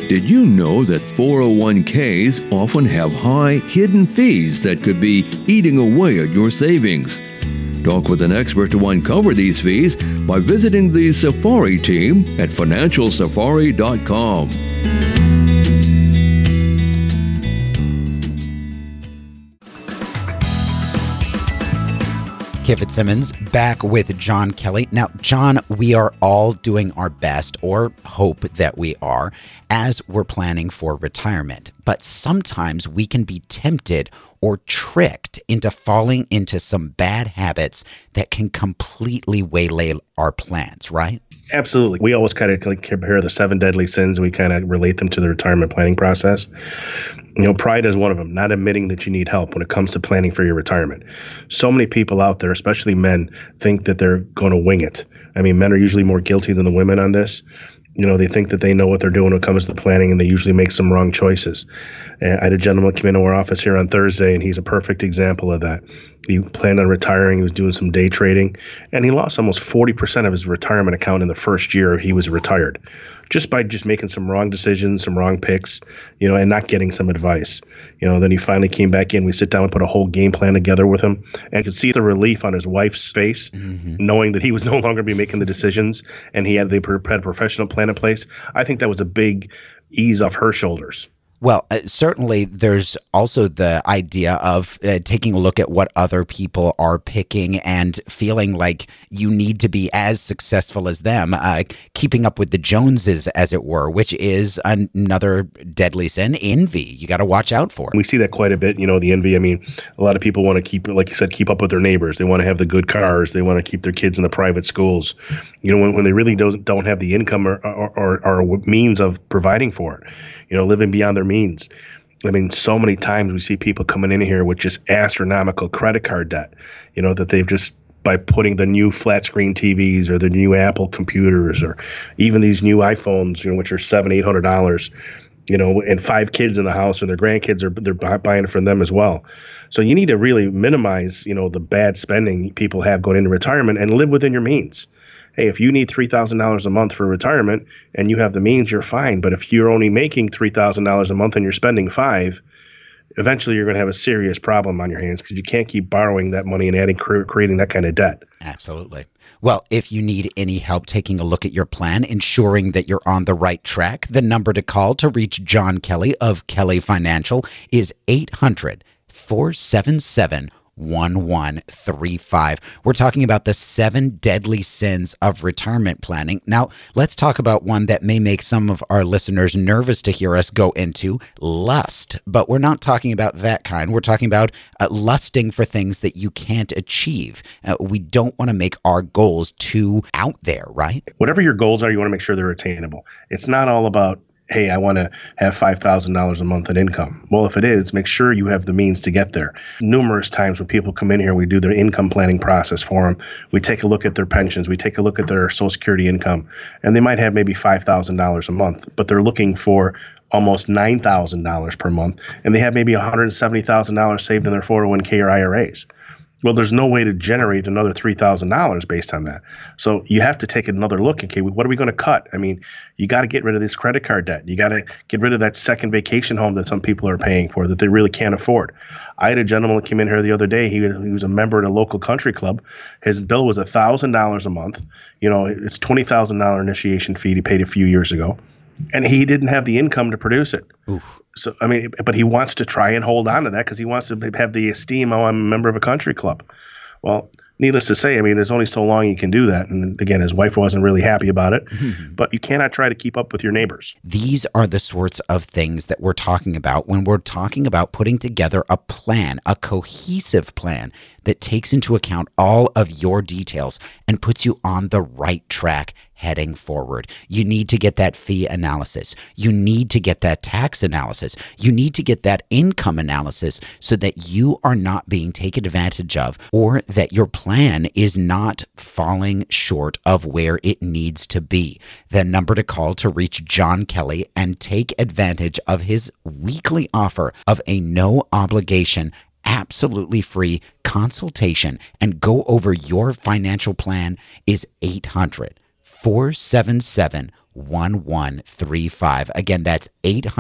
Did you know that 401ks often have high hidden fees that could be eating away at your savings? Talk with an expert to uncover these fees by visiting the Safari team at financialsafari.com. Kip Fitzsimmons back with John Kelly. Now, John, we are all doing our best, or hope that we are, as we're planning for retirement. But sometimes we can be tempted or tricked into falling into some bad habits that can completely waylay our plans, right? Absolutely. We always kind of compare the 7 deadly sins. We kind of relate them to the retirement planning process. Pride is one of them, not admitting that you need help when it comes to planning for your retirement. So many people out there, especially men, think that they're going to wing it. I mean, men are usually more guilty than the women on this. They think that they know what they're doing when it comes to planning, and they usually make some wrong choices. I had a gentleman come into our office here on Thursday, and he's a perfect example of that. He planned on retiring. He was doing some day trading, and he lost almost 40% of his retirement account in the first year he was retired, just by making some wrong decisions, some wrong picks, and not getting some advice. Then he finally came back in. We sit down and put a whole game plan together with him, and I could see the relief on his wife's face, knowing that he was no longer going to be making the decisions, and they had a professional plan in place. I think that was a big ease off her shoulders. Well, certainly there's also the idea of taking a look at what other people are picking and feeling like you need to be as successful as them, keeping up with the Joneses, as it were, which is another deadly sin, envy. You got to watch out for it. We see that quite a bit, the envy. I mean, a lot of people want to keep, like you said, keep up with their neighbors. They want to have the good cars. They want to keep their kids in the private schools. When they really don't have the income or means of providing for it. Living beyond their means. I mean, so many times we see people coming in here with just astronomical credit card debt, that they've just, by putting the new flat screen TVs or the new Apple computers or even these new iPhones, which are $700-800, and 5 kids in the house, and their grandkids they're buying it from them as well. So you need to really minimize, the bad spending people have going into retirement and live within your means. Hey, if you need $3,000 a month for retirement and you have the means, you're fine. But if you're only making $3,000 a month and you're spending $5,000, eventually you're going to have a serious problem on your hands, because you can't keep borrowing that money and creating that kind of debt. Absolutely. Well, if you need any help taking a look at your plan, ensuring that you're on the right track, the number to call to reach John Kelly of Kelly Financial is 800-477-1135. We're talking about the 7 deadly sins of retirement planning. Now, let's talk about one that may make some of our listeners nervous to hear us go into: lust. But we're not talking about that kind. We're talking about lusting for things that you can't achieve. We don't want to make our goals too out there, right? Whatever your goals are, you want to make sure they're attainable. It's not all about, hey, I want to have $5,000 a month in income. Well, if it is, make sure you have the means to get there. Numerous times when people come in here, we do their income planning process for them. We take a look at their pensions. We take a look at their Social Security income. And they might have maybe $5,000 a month, but they're looking for almost $9,000 per month. And they have maybe $170,000 saved in their 401k or IRAs. Well, there's no way to generate another $3,000 based on that. So you have to take another look. Okay, what are we going to cut? I mean, you got to get rid of this credit card debt. You got to get rid of that second vacation home that some people are paying for that they really can't afford. I had a gentleman that came in here the other day. He was a member at a local country club. His bill was $1,000 a month. It's $20,000 initiation fee he paid a few years ago, and he didn't have the income to produce it. Oof. So, I mean, but he wants to try and hold on to that because he wants to have the esteem, oh, I'm a member of a country club. Well, needless to say, I mean, there's only so long you can do that. And again, his wife wasn't really happy about it, but you cannot try to keep up with your neighbors. These are the sorts of things that we're talking about when we're talking about putting together a plan, a cohesive plan that takes into account all of your details and puts you on the right track heading forward. You need to get that fee analysis. You need to get that tax analysis. You need to get that income analysis so that you are not being taken advantage of, or that your plan is not falling short of where it needs to be. The number to call to reach John Kelly and take advantage of his weekly offer of a no obligation, absolutely free consultation and go over your financial plan is 800-477-1135. 800-477-1135. Again, that's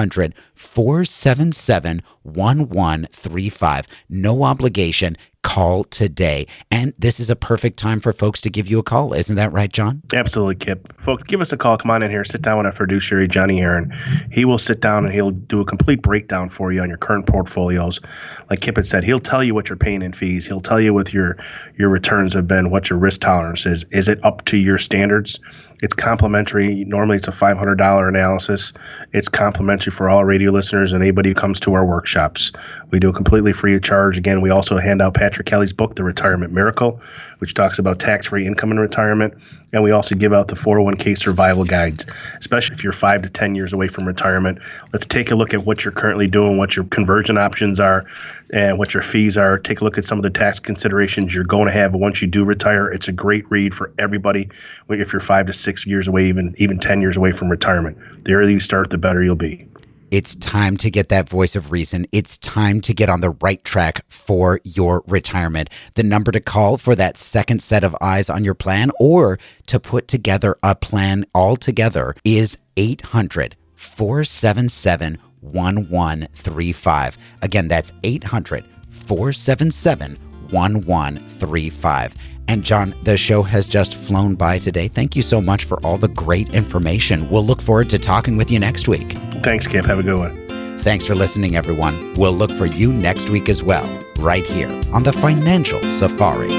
800-477-1135. No obligation. Call today. And this is a perfect time for folks to give you a call. Isn't that right, John? Absolutely, Kip. Folks, give us a call. Come on in here. Sit down with our fiduciary, Johnny Aaron. He will sit down and he'll do a complete breakdown for you on your current portfolios. Like Kip had said, he'll tell you what you're paying in fees. He'll tell you what your returns have been, what your risk tolerance is. Is it up to your standards? It's complimentary. Normally, it's a $500 analysis. It's complimentary for all radio listeners and anybody who comes to our workshops. We do it completely free of charge. Again, we also hand out Patrick Kelly's book, The Retirement Miracle, which talks about tax-free income in retirement. And we also give out the 401k survival guides, especially if you're 5 to 10 years away from retirement. Let's take a look at what you're currently doing, what your conversion options are, and what your fees are. Take a look at some of the tax considerations you're going to have once you do retire. It's a great read for everybody if you're 5 to 6 years away, even 10 years away from retirement. The earlier you start, the better you'll be. It's time to get that voice of reason. It's time to get on the right track for your retirement. The number to call for that second set of eyes on your plan or to put together a plan altogether is 800-477-1135. Again, that's 800-477-1135. And John, the show has just flown by today. Thank you so much for all the great information. We'll look forward to talking with you next week. Thanks, Kip. Have a good one. Thanks for listening, everyone. We'll look for you next week as well, right here on the Financial Safari.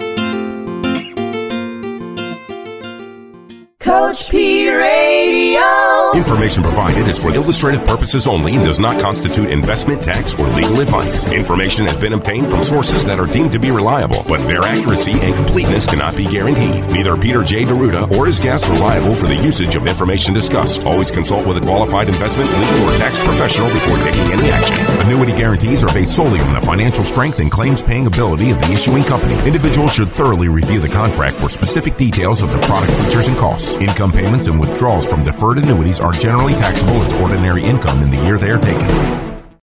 Coach P Radio. Information provided is for illustrative purposes only and does not constitute investment, tax, or legal advice. Information has been obtained from sources that are deemed to be reliable, but their accuracy and completeness cannot be guaranteed. Neither Peter J. Deruta or his guests are liable for the usage of information discussed. Always consult with a qualified investment, legal, or tax professional before taking any action. Annuity guarantees are based solely on the financial strength and claims-paying ability of the issuing company. Individuals should thoroughly review the contract for specific details of the product features and costs. Income payments and withdrawals from deferred annuities are generally taxable as ordinary income in the year they are taken.